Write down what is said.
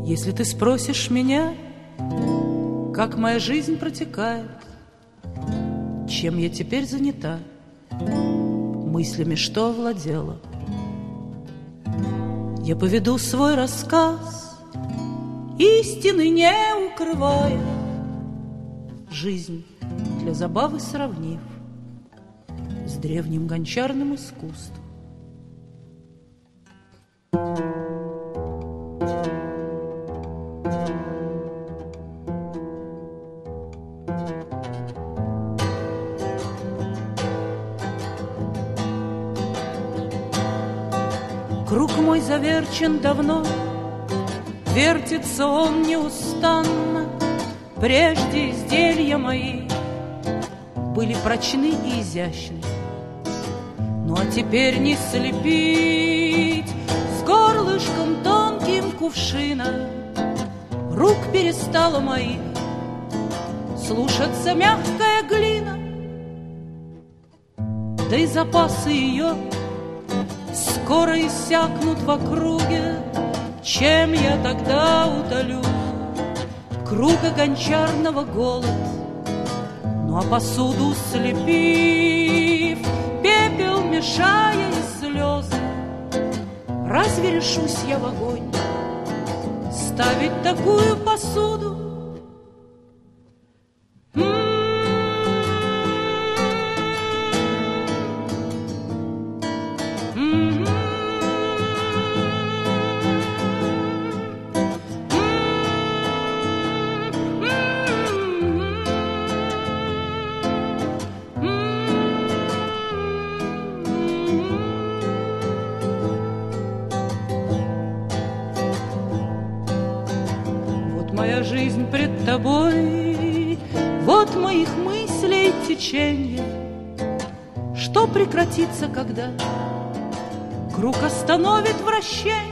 Если ты спросишь меня, как моя жизнь протекает, чем я теперь занята, мыслями, что овладела, я поведу свой рассказ, истины не укрывая, жизнь для забавы сравнив с древним гончарным искусством. Круг мой заверчен давно, вертится он неустанно. Прежде изделия мои были прочны и изящны, ну а теперь не слепить с горлышком тонким кувшина. Рук перестала моих слушаться мягкая глина, да и запасы ее скоро иссякнут в округе. Чем я тогда утолю круга гончарного голод? Ну а посуду слепив, пепел мешая и слезы, разве решусь я в огонь ставить такую посуду? Моя жизнь пред тобой, вот моих мыслей течение. Что прекратится, когда круг остановит вращение?